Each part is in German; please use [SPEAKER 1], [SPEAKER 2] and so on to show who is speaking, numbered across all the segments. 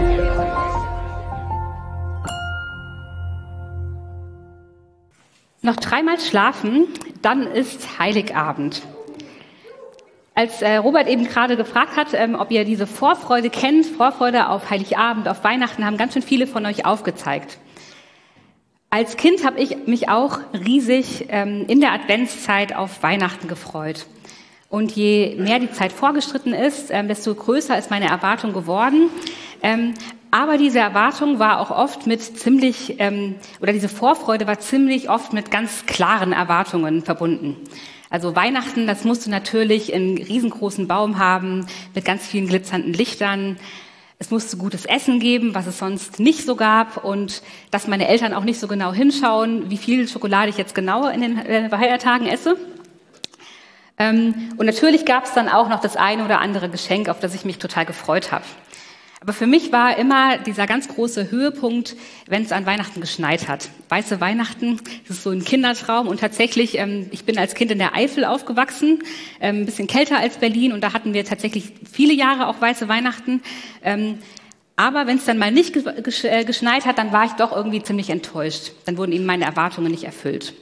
[SPEAKER 1] Noch 3-mal schlafen, dann ist Heiligabend. Als Robert eben gerade gefragt hat, ob ihr diese Vorfreude kennt, Vorfreude auf Heiligabend, auf Weihnachten, haben ganz schön viele von euch aufgezeigt. Als Kind habe ich mich auch riesig in der Adventszeit auf Weihnachten gefreut. Und je mehr die Zeit vorgeschritten ist, desto größer ist meine Erwartung geworden. Aber diese Erwartung war auch oft mit diese Vorfreude war ziemlich oft mit ganz klaren Erwartungen verbunden. Also Weihnachten, das musste natürlich einen riesengroßen Baum haben, mit ganz vielen glitzernden Lichtern. Es musste gutes Essen geben, was es sonst nicht so gab. Und dass meine Eltern auch nicht so genau hinschauen, wie viel Schokolade ich jetzt genau in den Feiertagen esse. Und natürlich gab es dann auch noch das eine oder andere Geschenk, auf das ich mich total gefreut habe. Aber für mich war immer dieser ganz große Höhepunkt, wenn es an Weihnachten geschneit hat. Weiße Weihnachten, das ist so ein Kindertraum. Und tatsächlich, ich bin als Kind in der Eifel aufgewachsen, ein bisschen kälter als Berlin. Und da hatten wir tatsächlich viele Jahre auch weiße Weihnachten. Aber wenn es dann mal nicht geschneit hat, dann war ich doch irgendwie ziemlich enttäuscht. Dann wurden eben meine Erwartungen nicht erfüllt.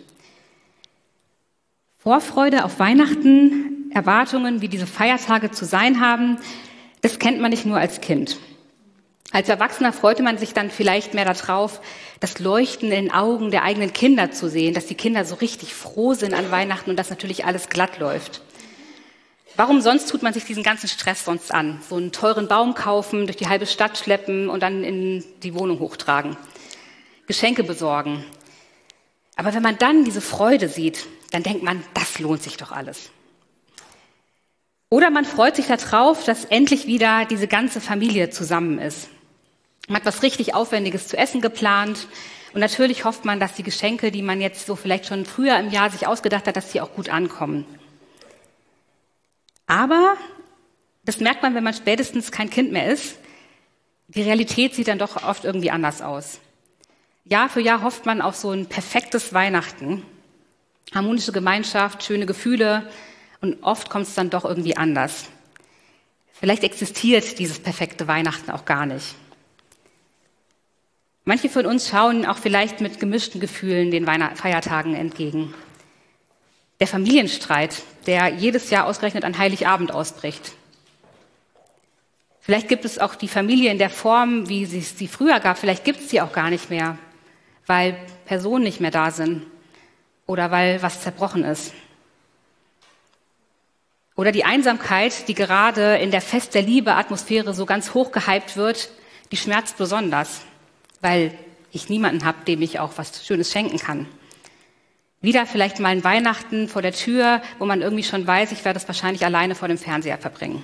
[SPEAKER 1] Vorfreude auf Weihnachten, Erwartungen, wie diese Feiertage zu sein haben, das kennt man nicht nur als Kind. Als Erwachsener freute man sich dann vielleicht mehr darauf, das Leuchten in den Augen der eigenen Kinder zu sehen, dass die Kinder so richtig froh sind an Weihnachten und dass natürlich alles glatt läuft. Warum sonst tut man sich diesen ganzen Stress sonst an? So einen teuren Baum kaufen, durch die halbe Stadt schleppen und dann in die Wohnung hochtragen. Geschenke besorgen. Aber wenn man dann diese Freude sieht, dann denkt man, das lohnt sich doch alles. Oder man freut sich darauf, dass endlich wieder diese ganze Familie zusammen ist. Man hat was richtig Aufwendiges zu essen geplant. Und natürlich hofft man, dass die Geschenke, die man jetzt so vielleicht schon früher im Jahr sich ausgedacht hat, dass die auch gut ankommen. Aber, das merkt man, wenn man spätestens kein Kind mehr ist, die Realität sieht dann doch oft irgendwie anders aus. Jahr für Jahr hofft man auf so ein perfektes Weihnachten. Harmonische Gemeinschaft, schöne Gefühle. Und oft kommt es dann doch irgendwie anders. Vielleicht existiert dieses perfekte Weihnachten auch gar nicht. Manche von uns schauen auch vielleicht mit gemischten Gefühlen den Feiertagen entgegen. Der Familienstreit, der jedes Jahr ausgerechnet an Heiligabend ausbricht. Vielleicht gibt es auch die Familie in der Form, wie es sie früher gab. Vielleicht gibt es sie auch gar nicht mehr, weil Personen nicht mehr da sind oder weil was zerbrochen ist. Oder die Einsamkeit, die gerade in der Fest der Liebe-Atmosphäre so ganz hoch gehypt wird, die schmerzt besonders, weil ich niemanden habe, dem ich auch was Schönes schenken kann. Wieder vielleicht mal ein Weihnachten vor der Tür, wo man irgendwie schon weiß, ich werde es wahrscheinlich alleine vor dem Fernseher verbringen.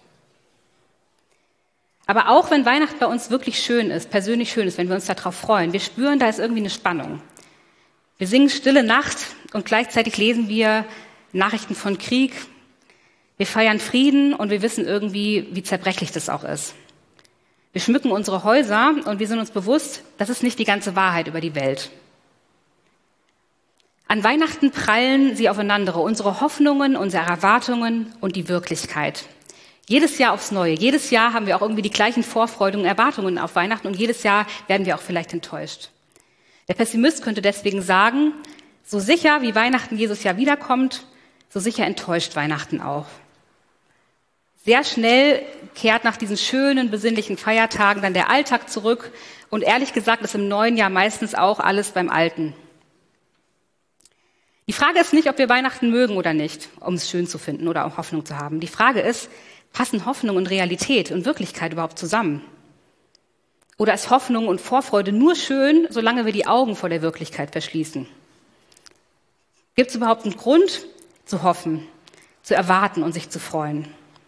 [SPEAKER 1] Aber auch wenn Weihnachten bei uns wirklich schön ist, persönlich schön ist, wenn wir uns darauf freuen, wir spüren, da ist irgendwie eine Spannung. Wir singen Stille Nacht und gleichzeitig lesen wir Nachrichten von Krieg. Wir feiern Frieden und wir wissen irgendwie, wie zerbrechlich das auch ist. Wir schmücken unsere Häuser und wir sind uns bewusst, das ist nicht die ganze Wahrheit über die Welt. An Weihnachten prallen sie aufeinander, unsere Hoffnungen, unsere Erwartungen und die Wirklichkeit. Jedes Jahr aufs Neue. Jedes Jahr haben wir auch irgendwie die gleichen Vorfreuden und Erwartungen auf Weihnachten und jedes Jahr werden wir auch vielleicht enttäuscht. Der Pessimist könnte deswegen sagen, so sicher wie Weihnachten Jesus Jahr wiederkommt, so sicher enttäuscht Weihnachten auch. Sehr schnell kehrt nach diesen schönen, besinnlichen Feiertagen dann der Alltag zurück und ehrlich gesagt ist im neuen Jahr meistens auch alles beim Alten. Die Frage ist nicht, ob wir Weihnachten mögen oder nicht, um es schön zu finden oder um Hoffnung zu haben. Die Frage ist, passen Hoffnung und Realität und Wirklichkeit überhaupt zusammen? Oder ist Hoffnung und Vorfreude nur schön, solange wir die Augen vor der Wirklichkeit verschließen? Gibt es überhaupt einen Grund zu hoffen, zu erwarten und sich zu freuen?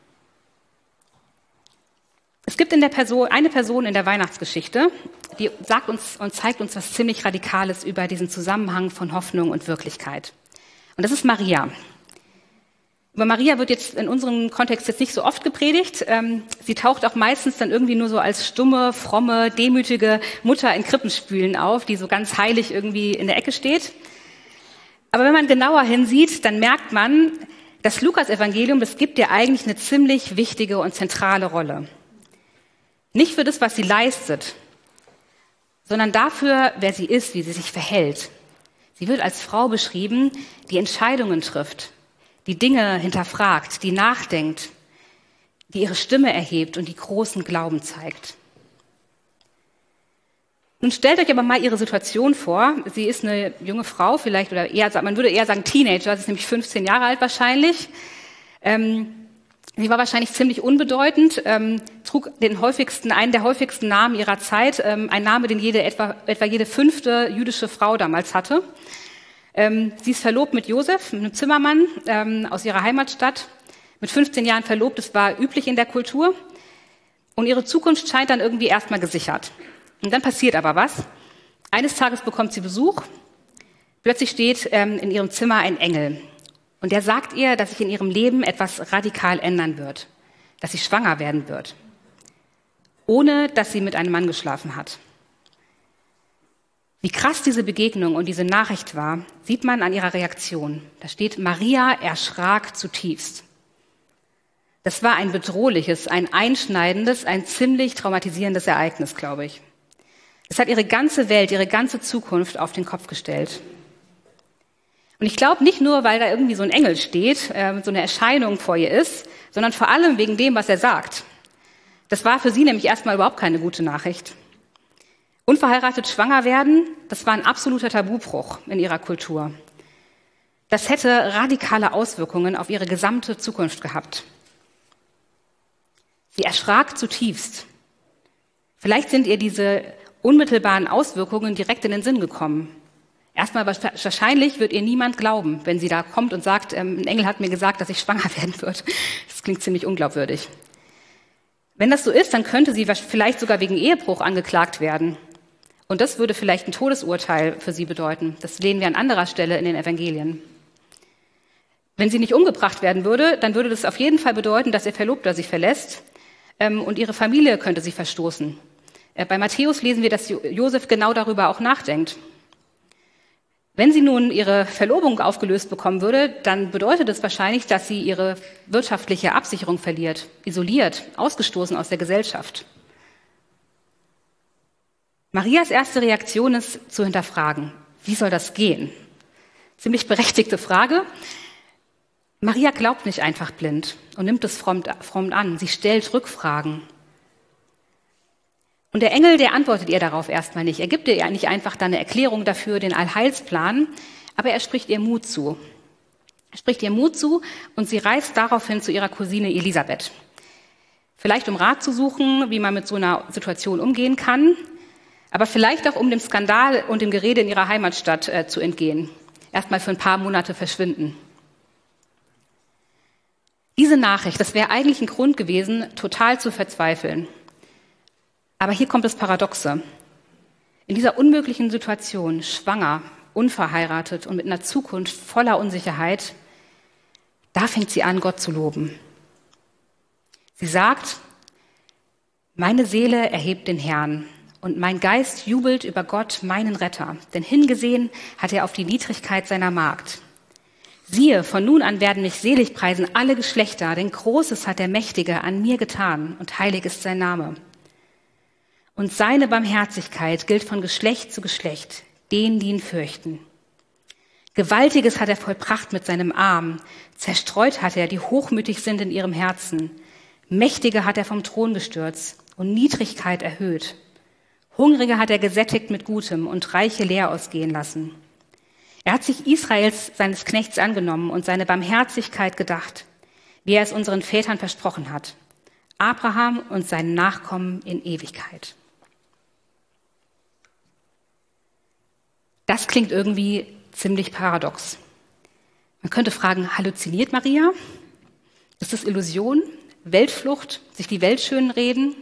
[SPEAKER 1] Es gibt eine Person in der Weihnachtsgeschichte, die sagt uns und zeigt uns was ziemlich Radikales über diesen Zusammenhang von Hoffnung und Wirklichkeit. Und das ist Maria. Über Maria wird jetzt in unserem Kontext jetzt nicht so oft gepredigt. Sie taucht auch meistens dann irgendwie nur so als stumme, fromme, demütige Mutter in Krippenspülen auf, die so ganz heilig irgendwie in der Ecke steht. Aber wenn man genauer hinsieht, dann merkt man, das Lukas-Evangelium, das gibt ihr eigentlich eine ziemlich wichtige und zentrale Rolle. Nicht für das, was sie leistet, sondern dafür, wer sie ist, wie sie sich verhält. Sie wird als Frau beschrieben, die Entscheidungen trifft, die Dinge hinterfragt, die nachdenkt, die ihre Stimme erhebt und die großen Glauben zeigt. Nun stellt euch aber mal ihre Situation vor. Sie ist eine junge Frau, vielleicht, oder eher, man würde eher sagen Teenager, sie ist nämlich 15 Jahre alt wahrscheinlich. Sie war wahrscheinlich ziemlich unbedeutend, trug einen der häufigsten Namen ihrer Zeit, ein Name, den etwa jede 5. jüdische Frau damals hatte. Sie ist verlobt mit Josef, einem Zimmermann aus ihrer Heimatstadt. Mit 15 Jahren verlobt, das war üblich in der Kultur. Und ihre Zukunft scheint dann irgendwie erstmal gesichert. Und dann passiert aber was. Eines Tages bekommt sie Besuch. Plötzlich steht in ihrem Zimmer ein Engel. Und der sagt ihr, dass sich in ihrem Leben etwas radikal ändern wird. Dass sie schwanger werden wird. Ohne dass sie mit einem Mann geschlafen hat. Wie krass diese Begegnung und diese Nachricht war, sieht man an ihrer Reaktion. Da steht, Maria erschrak zutiefst. Das war ein bedrohliches, ein einschneidendes, ein ziemlich traumatisierendes Ereignis, glaube ich. Es hat ihre ganze Welt, ihre ganze Zukunft auf den Kopf gestellt. Und ich glaube nicht nur, weil da irgendwie so ein Engel steht, so eine Erscheinung vor ihr ist, sondern vor allem wegen dem, was er sagt. Das war für sie nämlich erstmal überhaupt keine gute Nachricht. Unverheiratet schwanger werden, das war ein absoluter Tabubruch in ihrer Kultur. Das hätte radikale Auswirkungen auf ihre gesamte Zukunft gehabt. Sie erschrak zutiefst. Vielleicht sind ihr diese unmittelbaren Auswirkungen direkt in den Sinn gekommen. Erstmal wahrscheinlich wird ihr niemand glauben, wenn sie da kommt und sagt, ein Engel hat mir gesagt, dass ich schwanger werden wird. Das klingt ziemlich unglaubwürdig. Wenn das so ist, dann könnte sie vielleicht sogar wegen Ehebruch angeklagt werden. Und das würde vielleicht ein Todesurteil für sie bedeuten. Das lesen wir an anderer Stelle in den Evangelien. Wenn sie nicht umgebracht werden würde, dann würde das auf jeden Fall bedeuten, dass ihr Verlobter sie verlässt und ihre Familie könnte sie verstoßen. Bei Matthäus lesen wir, dass Josef genau darüber auch nachdenkt. Wenn sie nun ihre Verlobung aufgelöst bekommen würde, dann bedeutet es wahrscheinlich, dass sie ihre wirtschaftliche Absicherung verliert, isoliert, ausgestoßen aus der Gesellschaft. Marias erste Reaktion ist zu hinterfragen, wie soll das gehen? Ziemlich berechtigte Frage. Maria glaubt nicht einfach blind und nimmt es fromm an. Sie stellt Rückfragen. Und der Engel, der antwortet ihr darauf erstmal nicht. Er gibt ihr nicht einfach dann eine Erklärung dafür, den Allheilsplan, aber er spricht ihr Mut zu. Er spricht ihr Mut zu und sie reist daraufhin zu ihrer Cousine Elisabeth. Vielleicht um Rat zu suchen, wie man mit so einer Situation umgehen kann, aber vielleicht auch um dem Skandal und dem Gerede in ihrer Heimatstadt zu entgehen. Erstmal für ein paar Monate verschwinden. Diese Nachricht, das wäre eigentlich ein Grund gewesen, total zu verzweifeln. Aber hier kommt das Paradoxe. In dieser unmöglichen Situation, schwanger, unverheiratet und mit einer Zukunft voller Unsicherheit, da fängt sie an, Gott zu loben. Sie sagt, meine Seele erhebt den Herrn und mein Geist jubelt über Gott, meinen Retter, denn hingesehen hat er auf die Niedrigkeit seiner Magd. Siehe, von nun an werden mich selig preisen alle Geschlechter, denn Großes hat der Mächtige an mir getan und heilig ist sein Name. Und seine Barmherzigkeit gilt von Geschlecht zu Geschlecht, denen, die ihn fürchten. Gewaltiges hat er vollbracht mit seinem Arm, zerstreut hat er, die hochmütig sind in ihrem Herzen. Mächtige hat er vom Thron gestürzt und Niedrigkeit erhöht. Hungrige hat er gesättigt mit Gutem und Reiche leer ausgehen lassen. Er hat sich Israels, seines Knechts, angenommen und seine Barmherzigkeit gedacht, wie er es unseren Vätern versprochen hat, Abraham und seinen Nachkommen in Ewigkeit. Das klingt irgendwie ziemlich paradox. Man könnte fragen, halluziniert Maria? Ist das Illusion, Weltflucht, sich die Welt schönreden?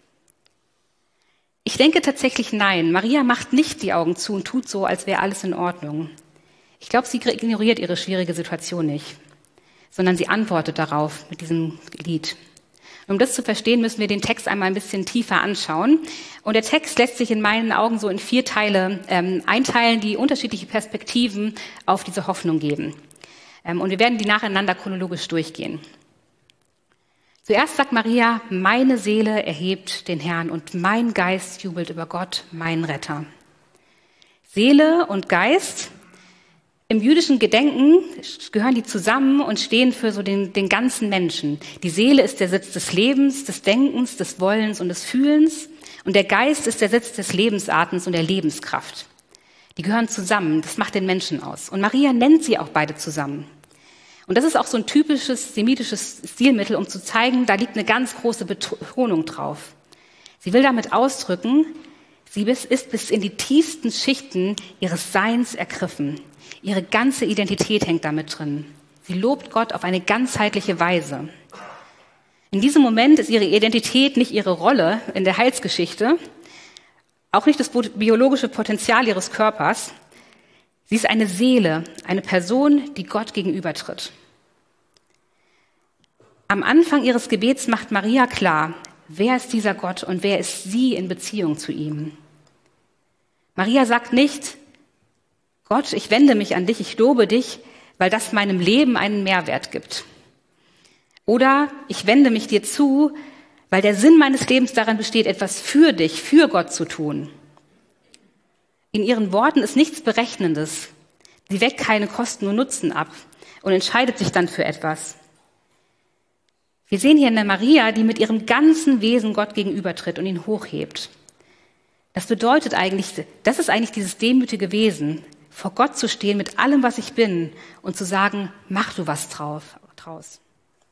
[SPEAKER 1] Ich denke tatsächlich nein. Maria macht nicht die Augen zu und tut so, als wäre alles in Ordnung. Ich glaube, sie ignoriert ihre schwierige Situation nicht, sondern sie antwortet darauf mit diesem Lied. Um das zu verstehen, müssen wir den Text einmal ein bisschen tiefer anschauen. Und der Text lässt sich in meinen Augen so in 4 Teile einteilen, die unterschiedliche Perspektiven auf diese Hoffnung geben. Und wir werden die nacheinander chronologisch durchgehen. Zuerst sagt Maria, meine Seele erhebt den Herrn und mein Geist jubelt über Gott, meinen Retter. Seele und Geist, im jüdischen Gedenken gehören die zusammen und stehen für so den ganzen Menschen. Die Seele ist der Sitz des Lebens, des Denkens, des Wollens und des Fühlens. Und der Geist ist der Sitz des Lebensatems und der Lebenskraft. Die gehören zusammen, das macht den Menschen aus. Und Maria nennt sie auch beide zusammen. Und das ist auch so ein typisches semitisches Stilmittel, um zu zeigen, da liegt eine ganz große Betonung drauf. Sie will damit ausdrücken, sie ist bis in die tiefsten Schichten ihres Seins ergriffen. Ihre ganze Identität hängt damit drin. Sie lobt Gott auf eine ganzheitliche Weise. In diesem Moment ist ihre Identität nicht ihre Rolle in der Heilsgeschichte, auch nicht das biologische Potenzial ihres Körpers. Sie ist eine Seele, eine Person, die Gott gegenübertritt. Am Anfang ihres Gebets macht Maria klar, wer ist dieser Gott und wer ist sie in Beziehung zu ihm. Maria sagt nicht, Gott, ich wende mich an dich, ich lobe dich, weil das meinem Leben einen Mehrwert gibt. Oder ich wende mich dir zu, weil der Sinn meines Lebens darin besteht, etwas für dich, für Gott zu tun. In ihren Worten ist nichts Berechnendes. Sie weckt keine Kosten und Nutzen ab und entscheidet sich dann für etwas. Wir sehen hier eine Maria, die mit ihrem ganzen Wesen Gott gegenübertritt und ihn hochhebt. Das bedeutet eigentlich, das ist eigentlich dieses demütige Wesen, vor Gott zu stehen mit allem, was ich bin und zu sagen, mach du was draus.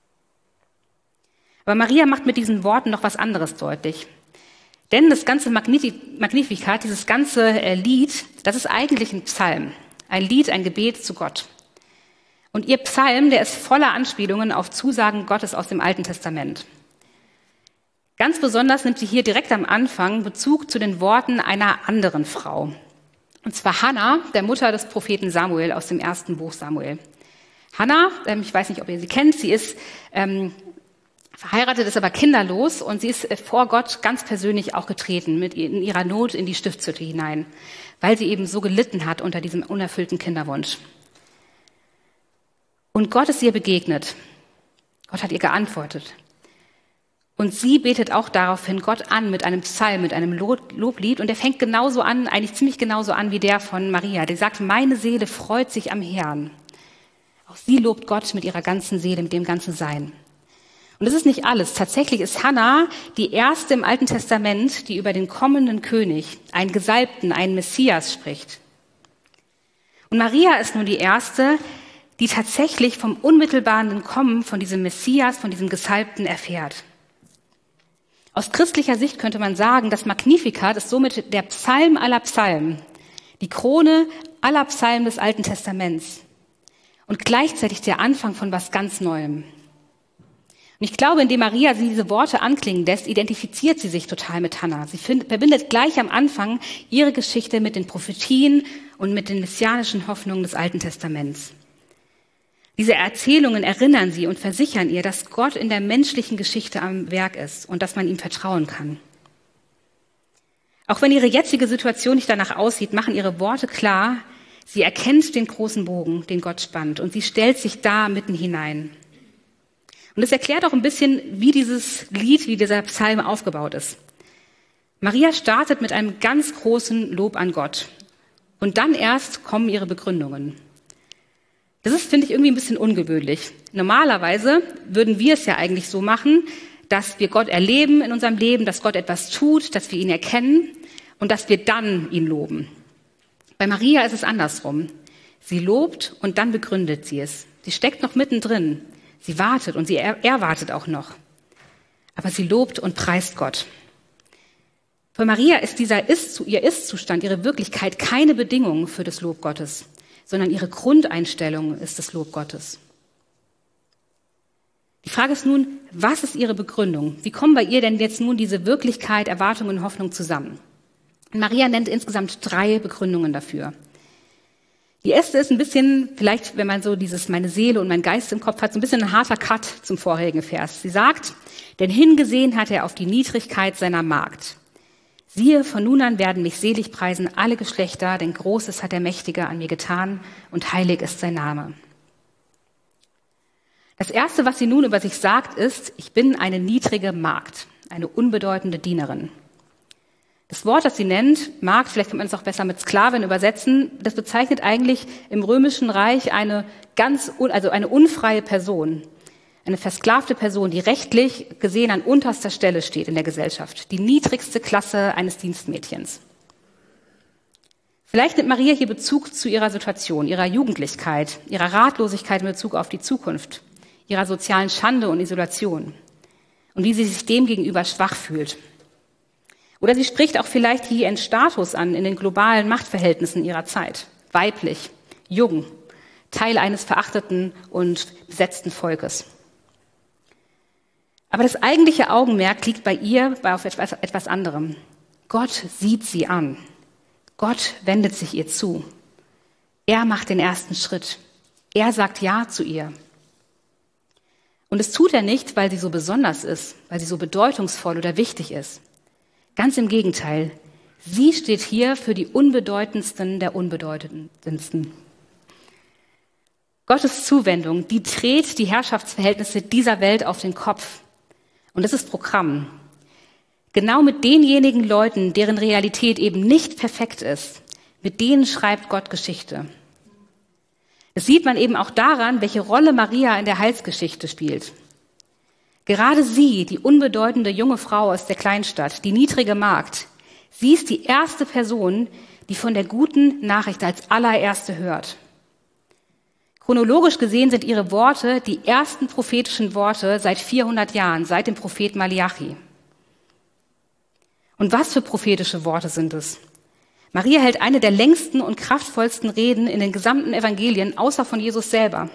[SPEAKER 1] Aber Maria macht mit diesen Worten noch was anderes deutlich. Denn das ganze Magnificat, dieses ganze Lied, das ist eigentlich ein Psalm. Ein Lied, ein Gebet zu Gott. Und ihr Psalm, der ist voller Anspielungen auf Zusagen Gottes aus dem Alten Testament. Ganz besonders nimmt sie hier direkt am Anfang Bezug zu den Worten einer anderen Frau. Und zwar Hannah, der Mutter des Propheten Samuel aus dem ersten Buch Samuel. Hannah, ich weiß nicht, ob ihr sie kennt, sie ist verheiratet, ist aber kinderlos und sie ist vor Gott ganz persönlich auch getreten, in ihrer Not in die Stiftshütte hinein, weil sie eben so gelitten hat unter diesem unerfüllten Kinderwunsch. Und Gott ist ihr begegnet. Gott hat ihr geantwortet. Und sie betet auch daraufhin Gott an mit einem Psalm, mit einem Loblied. Und der fängt genauso an, eigentlich ziemlich genauso an wie der von Maria. Der sagt, meine Seele freut sich am Herrn. Auch sie lobt Gott mit ihrer ganzen Seele, mit dem ganzen Sein. Und das ist nicht alles. Tatsächlich ist Hannah die erste im Alten Testament, die über den kommenden König, einen Gesalbten, einen Messias spricht. Und Maria ist nun die erste, die tatsächlich vom unmittelbaren Kommen von diesem Messias, von diesem Gesalbten erfährt. Aus christlicher Sicht könnte man sagen, das Magnificat ist somit der Psalm aller Psalmen, die Krone aller Psalmen des Alten Testaments und gleichzeitig der Anfang von was ganz Neuem. Und ich glaube, indem Maria sie diese Worte anklingen lässt, identifiziert sie sich total mit Hannah. Sie verbindet gleich am Anfang ihre Geschichte mit den Prophetien und mit den messianischen Hoffnungen des Alten Testaments. Diese Erzählungen erinnern sie und versichern ihr, dass Gott in der menschlichen Geschichte am Werk ist und dass man ihm vertrauen kann. Auch wenn ihre jetzige Situation nicht danach aussieht, machen ihre Worte klar, sie erkennt den großen Bogen, den Gott spannt, und sie stellt sich da mitten hinein. Und es erklärt auch ein bisschen, wie dieses Lied, wie dieser Psalm aufgebaut ist. Maria startet mit einem ganz großen Lob an Gott. Und dann erst kommen ihre Begründungen. Das ist, finde ich, irgendwie ein bisschen ungewöhnlich. Normalerweise würden wir es ja eigentlich so machen, dass wir Gott erleben in unserem Leben, dass Gott etwas tut, dass wir ihn erkennen und dass wir dann ihn loben. Bei Maria ist es andersrum. Sie lobt und dann begründet sie es. Sie steckt noch mittendrin. Sie wartet und sie erwartet auch noch. Aber sie lobt und preist Gott. Für Maria ist ihr Ist-Zustand, ihre Wirklichkeit keine Bedingung für das Lob Gottes, sondern ihre Grundeinstellung ist das Lob Gottes. Die Frage ist nun, was ist ihre Begründung? Wie kommen bei ihr denn jetzt nun diese Wirklichkeit, Erwartung und Hoffnung zusammen? Und Maria nennt insgesamt 3 Begründungen dafür. Die erste ist ein bisschen, vielleicht, wenn man so dieses meine Seele und mein Geist im Kopf hat, so ein bisschen ein harter Cut zum vorherigen Vers. Sie sagt, denn hingesehen hat er auf die Niedrigkeit seiner Magd. Siehe, von nun an werden mich selig preisen alle Geschlechter, denn Großes hat der Mächtige an mir getan und heilig ist sein Name. Das Erste, was sie nun über sich sagt, ist, ich bin eine niedrige Magd, eine unbedeutende Dienerin. Das Wort, das sie nennt, Magd, vielleicht kann man es auch besser mit Sklavin übersetzen, das bezeichnet eigentlich im Römischen Reich eine unfreie Person, eine versklavte Person, die rechtlich gesehen an unterster Stelle steht in der Gesellschaft, die niedrigste Klasse eines Dienstmädchens. Vielleicht nimmt Maria hier Bezug zu ihrer Situation, ihrer Jugendlichkeit, ihrer Ratlosigkeit in Bezug auf die Zukunft, ihrer sozialen Schande und Isolation und wie sie sich dem gegenüber schwach fühlt. Oder sie spricht auch vielleicht hier ihren Status an in den globalen Machtverhältnissen ihrer Zeit. Weiblich, jung, Teil eines verachteten und besetzten Volkes. Aber das eigentliche Augenmerk liegt bei ihr auf etwas anderem. Gott sieht sie an. Gott wendet sich ihr zu. Er macht den ersten Schritt. Er sagt Ja zu ihr. Und es tut er nicht, weil sie so besonders ist, weil sie so bedeutungsvoll oder wichtig ist. Ganz im Gegenteil. Sie steht hier für die Unbedeutendsten der Unbedeutendsten. Gottes Zuwendung, die dreht die Herrschaftsverhältnisse dieser Welt auf den Kopf. Und das ist Programm. Genau mit denjenigen Leuten, deren Realität eben nicht perfekt ist, mit denen schreibt Gott Geschichte. Das sieht man eben auch daran, welche Rolle Maria in der Heilsgeschichte spielt. Gerade sie, die unbedeutende junge Frau aus der Kleinstadt, die niedrige Magd, sie ist die erste Person, die von der guten Nachricht als allererste hört. Chronologisch gesehen sind ihre Worte die ersten prophetischen Worte seit 400 Jahren, seit dem Prophet Maleachi. Und was für prophetische Worte sind es? Maria hält eine der längsten und kraftvollsten Reden in den gesamten Evangelien, außer von Jesus selber.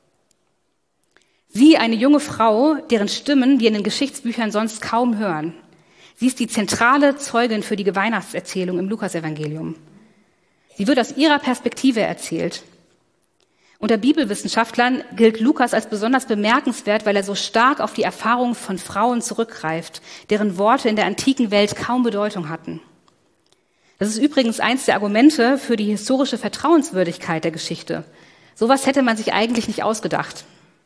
[SPEAKER 1] Sie, eine junge Frau, deren Stimmen wir in den Geschichtsbüchern sonst kaum hören. Sie ist die zentrale Zeugin für die Weihnachtserzählung im Lukasevangelium. Sie wird aus ihrer Perspektive erzählt. Unter Bibelwissenschaftlern gilt Lukas als besonders bemerkenswert, weil er so stark auf die Erfahrungen von Frauen zurückgreift, deren Worte in der antiken Welt kaum Bedeutung hatten. Das ist übrigens eins der Argumente für die historische Vertrauenswürdigkeit der Geschichte. Sowas hätte man sich eigentlich nicht ausgedacht.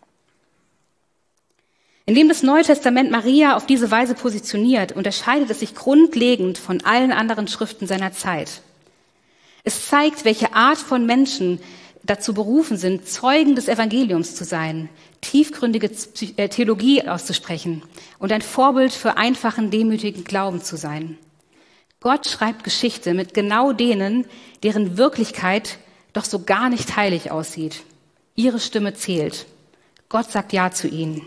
[SPEAKER 1] Indem das Neue Testament Maria auf diese Weise positioniert, unterscheidet es sich grundlegend von allen anderen Schriften seiner Zeit. Es zeigt, welche Art von Menschen dazu berufen sind, Zeugen des Evangeliums zu sein, tiefgründige Theologie auszusprechen und ein Vorbild für einfachen, demütigen Glauben zu sein. Gott schreibt Geschichte mit genau denen, deren Wirklichkeit doch so gar nicht heilig aussieht. Ihre Stimme zählt. Gott sagt Ja zu ihnen.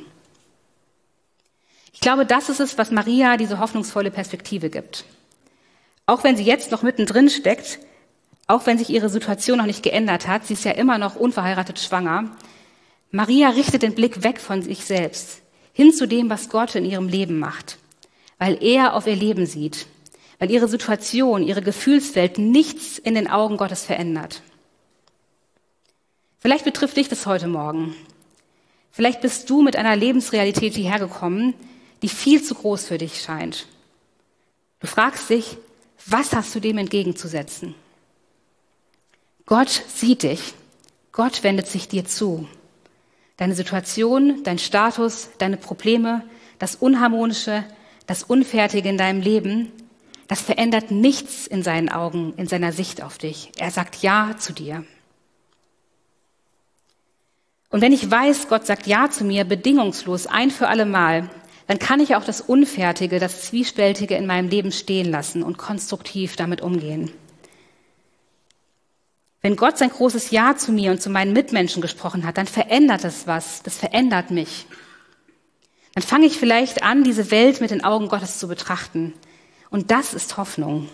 [SPEAKER 1] Ich glaube, das ist es, was Maria diese hoffnungsvolle Perspektive gibt. Auch wenn sie jetzt noch mittendrin steckt, auch wenn sich ihre Situation noch nicht geändert hat, sie ist ja immer noch unverheiratet schwanger, Maria richtet den Blick weg von sich selbst, hin zu dem, was Gott in ihrem Leben macht, weil er auf ihr Leben sieht, weil ihre Situation, ihre Gefühlswelt nichts in den Augen Gottes verändert. Vielleicht betrifft dich das heute Morgen. Vielleicht bist du mit einer Lebensrealität hierher gekommen, die viel zu groß für dich scheint. Du fragst dich, was hast du dem entgegenzusetzen? Gott sieht dich. Gott wendet sich dir zu. Deine Situation, dein Status, deine Probleme, das Unharmonische, das Unfertige in deinem Leben, das verändert nichts in seinen Augen, in seiner Sicht auf dich. Er sagt Ja zu dir. Und wenn ich weiß, Gott sagt Ja zu mir, bedingungslos, ein für alle Mal, dann kann ich auch das Unfertige, das Zwiespältige in meinem Leben stehen lassen und konstruktiv damit umgehen. Wenn Gott sein großes Ja zu mir und zu meinen Mitmenschen gesprochen hat, dann verändert es was, das verändert mich. Dann fange ich vielleicht an, diese Welt mit den Augen Gottes zu betrachten. Und das ist Hoffnung.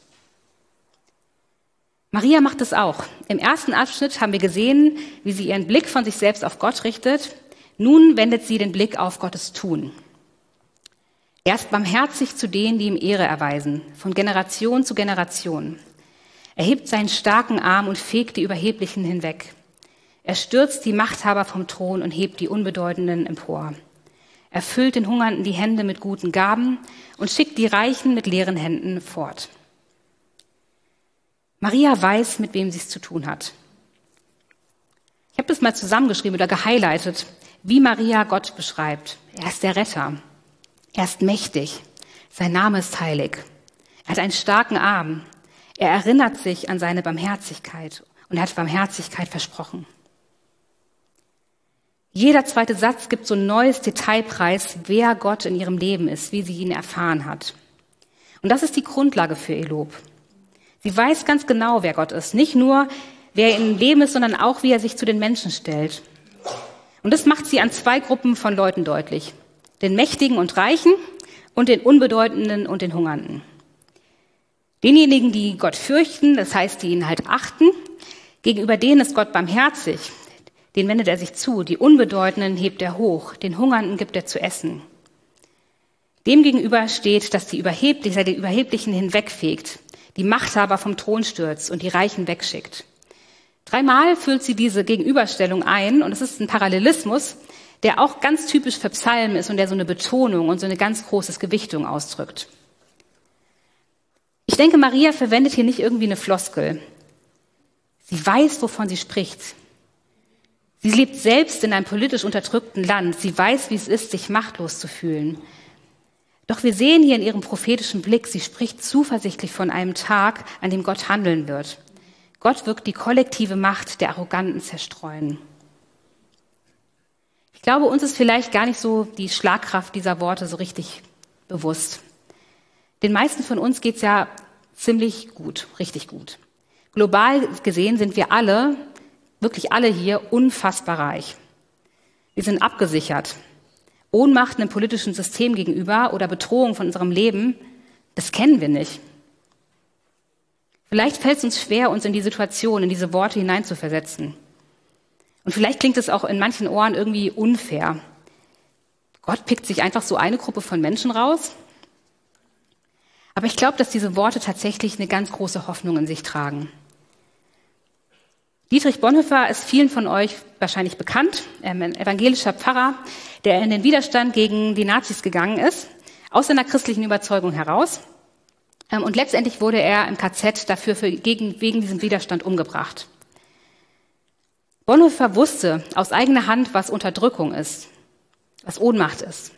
[SPEAKER 1] Maria macht es auch. Im ersten Abschnitt haben wir gesehen, wie sie ihren Blick von sich selbst auf Gott richtet. Nun wendet sie den Blick auf Gottes Tun. Er ist barmherzig zu denen, die ihm Ehre erweisen, von Generation zu Generation. Er hebt seinen starken Arm und fegt die Überheblichen hinweg. Er stürzt die Machthaber vom Thron und hebt die Unbedeutenden empor. Er füllt den Hungernden die Hände mit guten Gaben und schickt die Reichen mit leeren Händen fort. Maria weiß, mit wem sie es zu tun hat. Ich habe das mal zusammengeschrieben oder gehighlightet. wie Maria Gott beschreibt. Er ist der Retter. Er ist mächtig. Sein Name ist heilig. Er hat einen starken Arm. Er erinnert sich an seine Barmherzigkeit und er hat Barmherzigkeit versprochen. Jeder zweite Satz gibt so ein neues Detailpreis, wer Gott in ihrem Leben ist, wie sie ihn erfahren hat. Und das ist die Grundlage für ihr Lob. Sie weiß ganz genau, wer Gott ist. Nicht nur, wer in ihrem Leben ist, sondern auch, wie er sich zu den Menschen stellt. Und das macht sie an zwei Gruppen von Leuten deutlich. Den Mächtigen und Reichen und den Unbedeutenden und den Hungernden. Denjenigen, die Gott fürchten, das heißt, die ihn halt achten, gegenüber denen ist Gott barmherzig. Den wendet er sich zu. Die Unbedeutenden hebt er hoch. Den Hungernden gibt er zu essen. Demgegenüber steht, dass die Überheblichen hinwegfegt, die Machthaber vom Thron stürzt und die Reichen wegschickt. 3-mal füllt sie diese Gegenüberstellung ein und es ist ein Parallelismus, der auch ganz typisch für Psalmen ist und der so eine Betonung und so eine ganz große Gewichtung ausdrückt. Ich denke, Maria verwendet hier nicht irgendwie eine Floskel. Sie weiß, wovon sie spricht. Sie lebt selbst in einem politisch unterdrückten Land. Sie weiß, wie es ist, sich machtlos zu fühlen. Doch wir sehen hier in ihrem prophetischen Blick, sie spricht zuversichtlich von einem Tag, an dem Gott handeln wird. Gott wird die kollektive Macht der Arroganten zerstreuen. Ich glaube, uns ist vielleicht gar nicht so die Schlagkraft dieser Worte so richtig bewusst. Den meisten von uns geht's ja ziemlich gut, richtig gut. Global gesehen sind wir alle, wirklich alle hier, unfassbar reich. Wir sind abgesichert. Ohnmacht einem politischen System gegenüber oder Bedrohung von unserem Leben, das kennen wir nicht. Vielleicht fällt es uns schwer, uns in die Situation, in diese Worte hineinzuversetzen. Und vielleicht klingt es auch in manchen Ohren irgendwie unfair. Gott pickt sich einfach so eine Gruppe von Menschen raus. Aber ich glaube, dass diese Worte tatsächlich eine ganz große Hoffnung in sich tragen. Dietrich Bonhoeffer ist vielen von euch wahrscheinlich bekannt, ein evangelischer Pfarrer, der in den Widerstand gegen die Nazis gegangen ist, aus seiner christlichen Überzeugung heraus. Und letztendlich wurde er im KZ wegen diesem Widerstand umgebracht. Bonhoeffer wusste aus eigener Hand, was Unterdrückung ist, was Ohnmacht ist.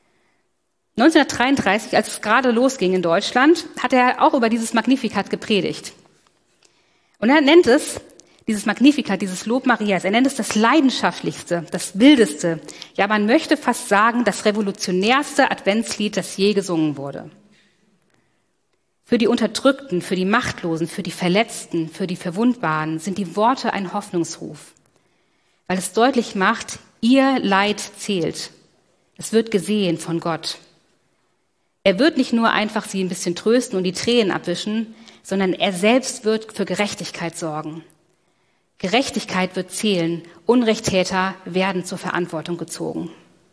[SPEAKER 1] 1933, als es gerade losging in Deutschland, hat er auch über dieses Magnificat gepredigt. Und er nennt es, dieses Magnificat, dieses Lob Marias, er nennt es das leidenschaftlichste, das wildeste, ja man möchte fast sagen, das revolutionärste Adventslied, das je gesungen wurde. Für die Unterdrückten, für die Machtlosen, für die Verletzten, für die Verwundbaren sind die Worte ein Hoffnungsruf, weil es deutlich macht, ihr Leid zählt. Es wird gesehen von Gott. Er wird nicht nur einfach sie ein bisschen trösten und die Tränen abwischen, sondern er selbst wird für Gerechtigkeit sorgen. Gerechtigkeit wird zählen, Unrechttäter werden zur Verantwortung gezogen.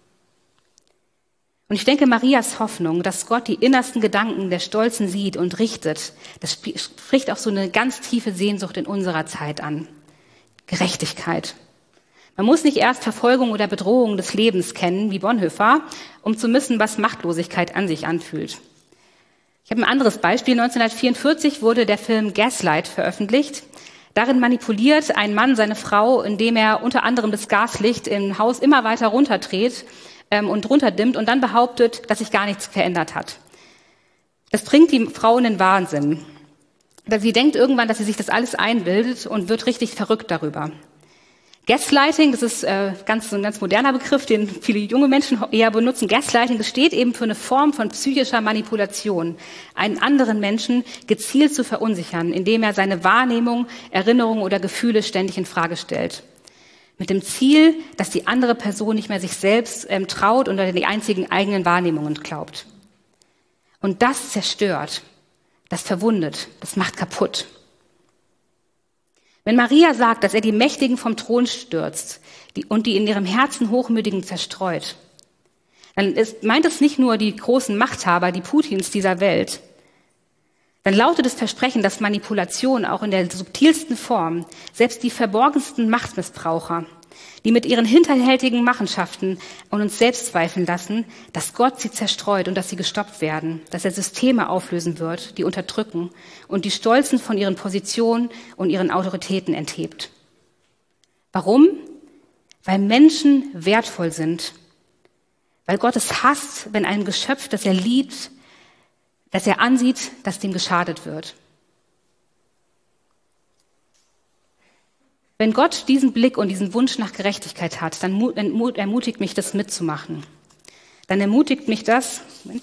[SPEAKER 1] Und ich denke, Marias Hoffnung, dass Gott die innersten Gedanken der Stolzen sieht und richtet, das spricht auch so eine ganz tiefe Sehnsucht in unserer Zeit an. Gerechtigkeit. Man muss nicht erst Verfolgung oder Bedrohung des Lebens kennen, wie Bonhoeffer, um zu wissen, was Machtlosigkeit an sich anfühlt. Ich habe ein anderes Beispiel. 1944 wurde der Film Gaslight veröffentlicht. Darin manipuliert ein Mann seine Frau, indem er unter anderem das Gaslicht im Haus immer weiter runterdreht und runterdimmt und dann behauptet, dass sich gar nichts verändert hat. Das bringt die Frau in den Wahnsinn. Weil sie denkt irgendwann, dass sie sich das alles einbildet und wird richtig verrückt darüber. Gaslighting, das ist ein ganz moderner Begriff, den viele junge Menschen eher benutzen. Gaslighting, das steht eben für eine Form von psychischer Manipulation, einen anderen Menschen gezielt zu verunsichern, indem er seine Wahrnehmung, Erinnerungen oder Gefühle ständig in Frage stellt. Mit dem Ziel, dass die andere Person nicht mehr sich selbst traut und an die einzigen eigenen Wahrnehmungen glaubt. Und das zerstört, das verwundet, das macht kaputt. Wenn Maria sagt, dass er die Mächtigen vom Thron stürzt und die in ihrem Herzen Hochmütigen zerstreut, dann meint es nicht nur die großen Machthaber, die Putins dieser Welt. Dann lautet das Versprechen, dass Manipulation auch in der subtilsten Form, selbst die verborgensten Machtmissbraucher, die mit ihren hinterhältigen Machenschaften an uns selbst zweifeln lassen, dass Gott sie zerstreut und dass sie gestoppt werden, dass er Systeme auflösen wird, die unterdrücken und die Stolzen von ihren Positionen und ihren Autoritäten enthebt. Warum? weil Menschen wertvoll sind, weil Gott es hasst, wenn ein Geschöpf, das er liebt, das er ansieht, dass dem geschadet wird. Wenn Gott diesen Blick und diesen Wunsch nach Gerechtigkeit hat, dann ermutigt mich das mitzumachen. Dann ermutigt mich das,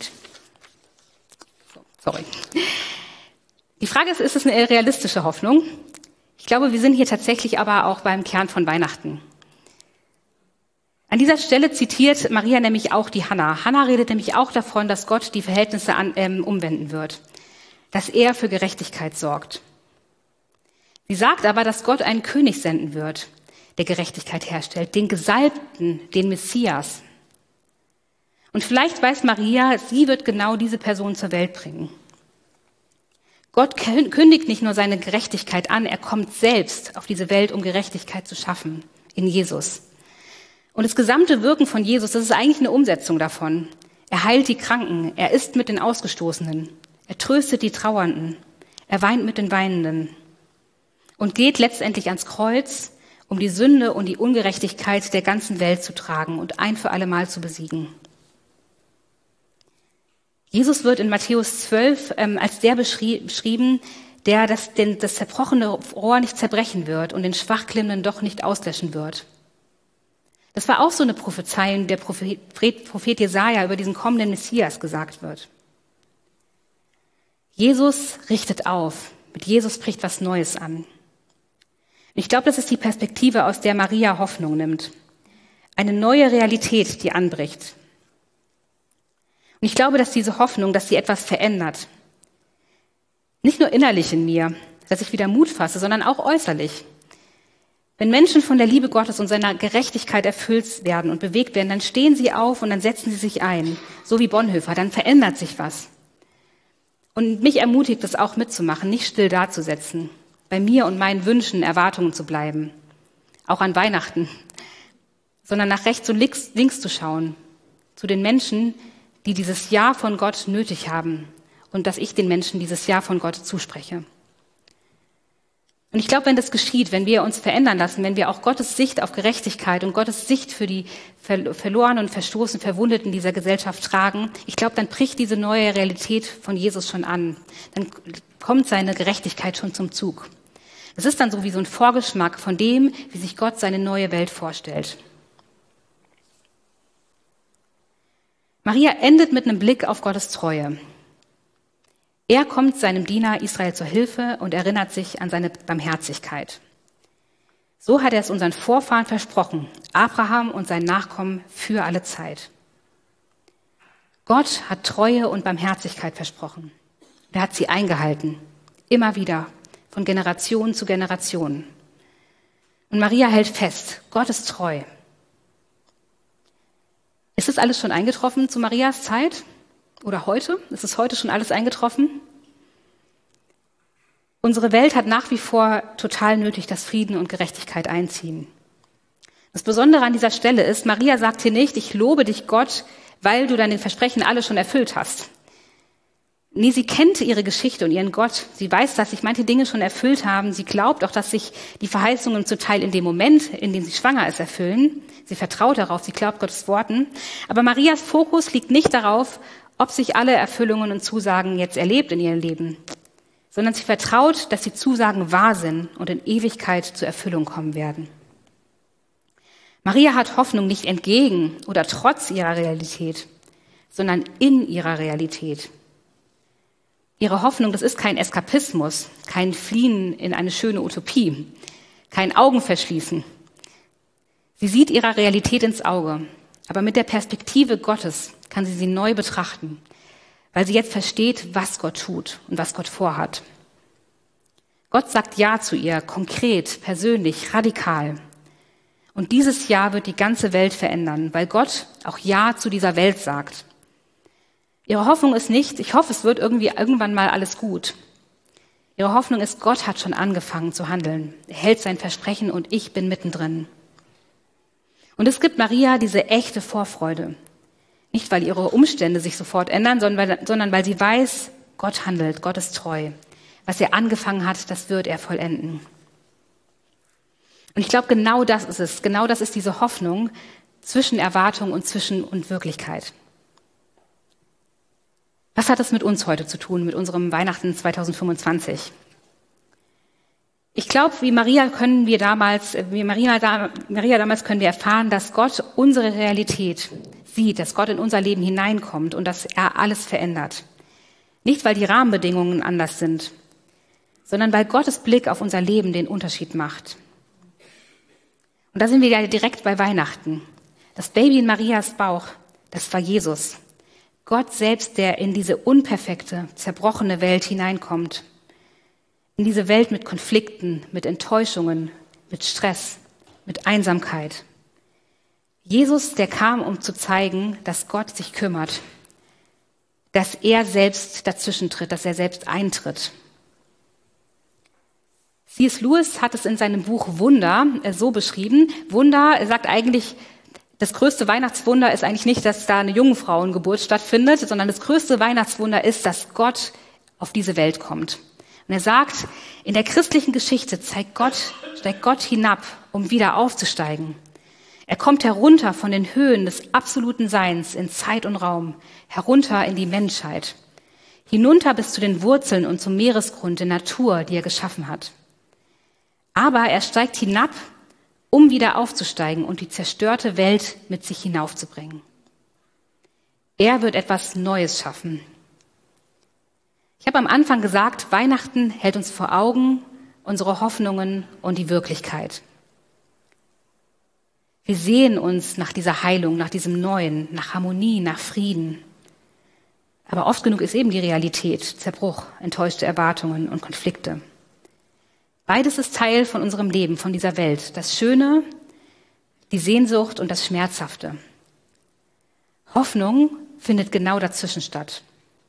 [SPEAKER 1] Die Frage ist es eine realistische Hoffnung? Ich glaube, wir sind hier tatsächlich aber auch beim Kern von Weihnachten. An dieser Stelle zitiert Maria nämlich auch die Hannah. Hannah redet nämlich auch davon, dass Gott die Verhältnisse umwenden wird, dass er für Gerechtigkeit sorgt. Sie sagt aber, dass Gott einen König senden wird, der Gerechtigkeit herstellt, den Gesalbten, den Messias. Und vielleicht weiß Maria, sie wird genau diese Person zur Welt bringen. Gott kündigt nicht nur seine Gerechtigkeit an, er kommt selbst auf diese Welt, um Gerechtigkeit zu schaffen, in Jesus. Und das gesamte Wirken von Jesus, das ist eigentlich eine Umsetzung davon. Er heilt die Kranken, er isst mit den Ausgestoßenen, er tröstet die Trauernden, er weint mit den Weinenden und geht letztendlich ans Kreuz, um die Sünde und die Ungerechtigkeit der ganzen Welt zu tragen und ein für alle Mal zu besiegen. Jesus wird in Matthäus 12 als der beschrieben, der das zerbrochene Rohr nicht zerbrechen wird und den Schwachklimmenden doch nicht auslöschen wird. Das war auch so eine Prophezeiung, der Prophet Jesaja über diesen kommenden Messias gesagt wird. Jesus richtet auf. Mit Jesus bricht was Neues an. Und ich glaube, das ist die Perspektive, aus der Maria Hoffnung nimmt. Eine neue Realität, die anbricht. Und ich glaube, dass diese Hoffnung, dass sie etwas verändert. Nicht nur innerlich in mir, dass ich wieder Mut fasse, sondern auch äußerlich. Wenn Menschen von der Liebe Gottes und seiner Gerechtigkeit erfüllt werden und bewegt werden, dann stehen sie auf und dann setzen sie sich ein, so wie Bonhoeffer, dann verändert sich was. Und mich ermutigt es auch mitzumachen, nicht still dazusetzen, bei mir und meinen Wünschen, Erwartungen zu bleiben, auch an Weihnachten, sondern nach rechts und links zu schauen, zu den Menschen, die dieses Ja von Gott nötig haben und dass ich den Menschen dieses Ja von Gott zuspreche. Und ich glaube, wenn das geschieht, wenn wir uns verändern lassen, wenn wir auch Gottes Sicht auf Gerechtigkeit und Gottes Sicht für die verlorenen und verstoßenen, Verwundeten dieser Gesellschaft tragen, ich glaube, dann bricht diese neue Realität von Jesus schon an. Dann kommt seine Gerechtigkeit schon zum Zug. Das ist dann so wie so ein Vorgeschmack von dem, wie sich Gott seine neue Welt vorstellt. Maria endet mit einem Blick auf Gottes Treue. Er kommt seinem Diener Israel zur Hilfe und erinnert sich an seine Barmherzigkeit. So hat er es unseren Vorfahren versprochen, Abraham und seinen Nachkommen für alle Zeit. Gott hat Treue und Barmherzigkeit versprochen. Er hat sie eingehalten, immer wieder, von Generation zu Generation. Und Maria hält fest, Gott ist treu. Ist das alles schon eingetroffen zu Marias Zeit? Oder heute? Ist es heute schon alles eingetroffen? Unsere Welt hat nach wie vor total nötig, dass Frieden und Gerechtigkeit einziehen. Das Besondere an dieser Stelle ist, Maria sagt hier nicht, ich lobe dich Gott, weil du deine Versprechen alle schon erfüllt hast. Nee, sie kennt ihre Geschichte und ihren Gott. Sie weiß, dass sich manche Dinge schon erfüllt haben. Sie glaubt auch, dass sich die Verheißungen zum Teil in dem Moment, in dem sie schwanger ist, erfüllen. Sie vertraut darauf, sie glaubt Gottes Worten. Aber Marias Fokus liegt nicht darauf, ob sich alle Erfüllungen und Zusagen jetzt erlebt in ihrem Leben, sondern sie vertraut, dass die Zusagen wahr sind und in Ewigkeit zur Erfüllung kommen werden. Maria hat Hoffnung nicht entgegen oder trotz ihrer Realität, sondern in ihrer Realität. Ihre Hoffnung, das ist kein Eskapismus, kein Fliehen in eine schöne Utopie, kein Augenverschließen. Sie sieht ihrer Realität ins Auge, aber mit der Perspektive Gottes kann sie neu betrachten, weil sie jetzt versteht, was Gott tut und was Gott vorhat. Gott sagt Ja zu ihr, konkret, persönlich, radikal. Und dieses Ja wird die ganze Welt verändern, weil Gott auch Ja zu dieser Welt sagt. Ihre Hoffnung ist nicht, ich hoffe, es wird irgendwann mal alles gut. Ihre Hoffnung ist, Gott hat schon angefangen zu handeln. Er hält sein Versprechen und ich bin mittendrin. Und es gibt Maria diese echte Vorfreude. Nicht, weil ihre Umstände sich sofort ändern, sondern weil sie weiß, Gott handelt, Gott ist treu. Was er angefangen hat, das wird er vollenden. Und ich glaube, genau das ist es. Genau das ist diese Hoffnung zwischen Erwartung und Wirklichkeit. Was hat das mit uns heute zu tun, mit unserem Weihnachten 2025? Ich glaube, wie Maria damals können wir erfahren, dass Gott unsere Realität sieht, dass Gott in unser Leben hineinkommt und dass er alles verändert. Nicht, weil die Rahmenbedingungen anders sind, sondern weil Gottes Blick auf unser Leben den Unterschied macht. Und da sind wir ja direkt bei Weihnachten. Das Baby in Marias Bauch, das war Jesus. Gott selbst, der in diese unperfekte, zerbrochene Welt hineinkommt. In diese Welt mit Konflikten, mit Enttäuschungen, mit Stress, mit Einsamkeit. Jesus, der kam, um zu zeigen, dass Gott sich kümmert, dass er selbst dazwischentritt, dass er selbst eintritt. C.S. Lewis hat es in seinem Buch Wunder so beschrieben. Wunder, er sagt eigentlich, das größte Weihnachtswunder ist eigentlich nicht, dass da eine Jungfrauengeburt stattfindet, sondern das größte Weihnachtswunder ist, dass Gott auf diese Welt kommt. Und er sagt, in der christlichen Geschichte steigt Gott hinab, um wieder aufzusteigen. Er kommt herunter von den Höhen des absoluten Seins in Zeit und Raum, herunter in die Menschheit, hinunter bis zu den Wurzeln und zum Meeresgrund der Natur, die er geschaffen hat. Aber er steigt hinab, um wieder aufzusteigen und die zerstörte Welt mit sich hinaufzubringen. Er wird etwas Neues schaffen. Ich habe am Anfang gesagt, Weihnachten hält uns vor Augen unsere Hoffnungen und die Wirklichkeit. Wir sehen uns nach dieser Heilung, nach diesem Neuen, nach Harmonie, nach Frieden. Aber oft genug ist eben die Realität, Zerbruch, enttäuschte Erwartungen und Konflikte. Beides ist Teil von unserem Leben, von dieser Welt. Das Schöne, die Sehnsucht und das Schmerzhafte. Hoffnung findet genau dazwischen statt.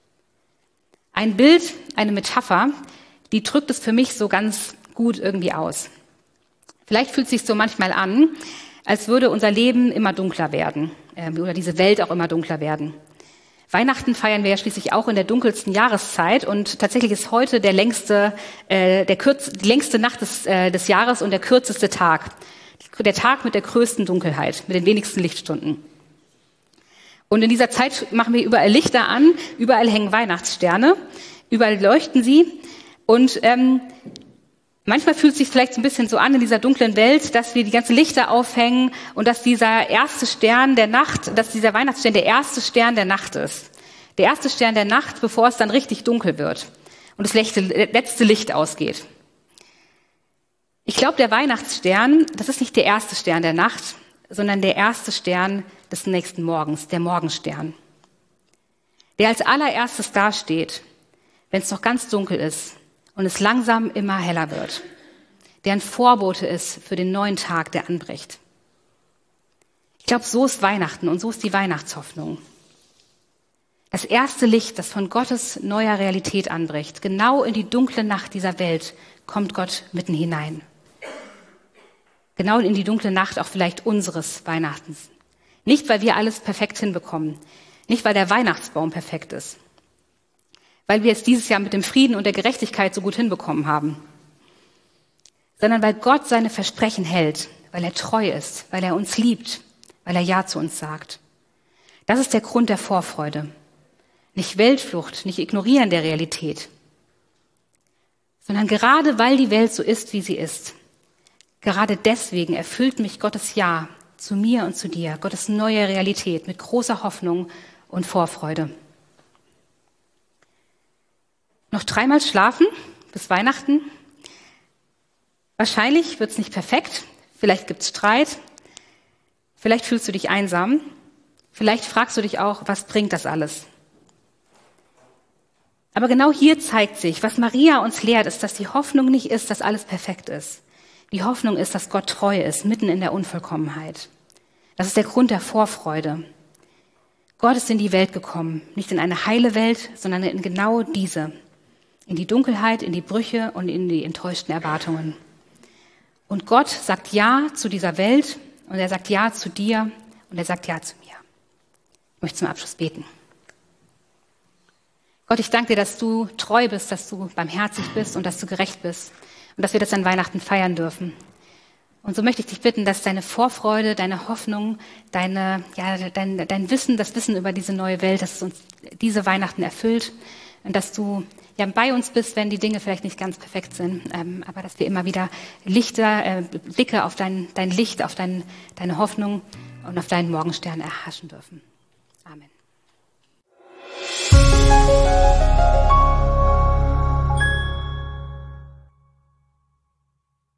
[SPEAKER 1] Ein Bild, eine Metapher, die drückt es für mich so ganz gut irgendwie aus. Vielleicht fühlt es sich so manchmal an, als würde unser Leben immer dunkler werden oder diese Welt auch immer dunkler werden. Weihnachten feiern wir ja schließlich auch in der dunkelsten Jahreszeit und tatsächlich ist heute die längste Nacht des Jahres und der kürzeste Tag. Der Tag mit der größten Dunkelheit, mit den wenigsten Lichtstunden. Und in dieser Zeit machen wir überall Lichter an, überall hängen Weihnachtssterne, überall leuchten sie. Und manchmal fühlt es sich vielleicht so ein bisschen so an in dieser dunklen Welt, dass wir die ganzen Lichter aufhängen und dass dieser Weihnachtsstern der erste Stern der Nacht ist. Der erste Stern der Nacht, bevor es dann richtig dunkel wird und das letzte Licht ausgeht. Ich glaube, der Weihnachtsstern, das ist nicht der erste Stern der Nacht, sondern der erste Stern des nächsten Morgens, der Morgenstern. Der als allererstes dasteht, wenn es noch ganz dunkel ist und es langsam immer heller wird. Der ein Vorbote ist für den neuen Tag, der anbricht. Ich glaube, so ist Weihnachten und so ist die Weihnachtshoffnung. Das erste Licht, das von Gottes neuer Realität anbricht, genau in die dunkle Nacht dieser Welt, kommt Gott mitten hinein. Genau in die dunkle Nacht auch vielleicht unseres Weihnachtens. Nicht, weil wir alles perfekt hinbekommen. Nicht, weil der Weihnachtsbaum perfekt ist. Weil wir es dieses Jahr mit dem Frieden und der Gerechtigkeit so gut hinbekommen haben. Sondern weil Gott seine Versprechen hält, weil er treu ist, weil er uns liebt, weil er Ja zu uns sagt. Das ist der Grund der Vorfreude. Nicht Weltflucht, nicht Ignorieren der Realität. Sondern gerade weil die Welt so ist, wie sie ist, gerade deswegen erfüllt mich Gottes Ja zu mir und zu dir, Gottes neue Realität mit großer Hoffnung und Vorfreude. Noch 3-mal schlafen bis Weihnachten. Wahrscheinlich wird es nicht perfekt. Vielleicht gibt es Streit. Vielleicht fühlst du dich einsam. Vielleicht fragst du dich auch, was bringt das alles? Aber genau hier zeigt sich, was Maria uns lehrt, ist, dass die Hoffnung nicht ist, dass alles perfekt ist. Die Hoffnung ist, dass Gott treu ist, mitten in der Unvollkommenheit. Das ist der Grund der Vorfreude. Gott ist in die Welt gekommen, nicht in eine heile Welt, sondern in genau diese. In die Dunkelheit, in die Brüche und in die enttäuschten Erwartungen. Und Gott sagt Ja zu dieser Welt und er sagt Ja zu dir und er sagt Ja zu mir. Ich möchte zum Abschluss beten. Gott, ich danke dir, dass du treu bist, dass du barmherzig bist und dass du gerecht bist und dass wir das an Weihnachten feiern dürfen. Und so möchte ich dich bitten, dass deine Vorfreude, deine Hoffnung, dein Wissen, das Wissen über diese neue Welt, dass es uns diese Weihnachten erfüllt und dass du bei uns bist, wenn die Dinge vielleicht nicht ganz perfekt sind, aber dass wir immer wieder Blicke auf dein Licht, auf deine Hoffnung und auf deinen Morgenstern erhaschen dürfen. Amen.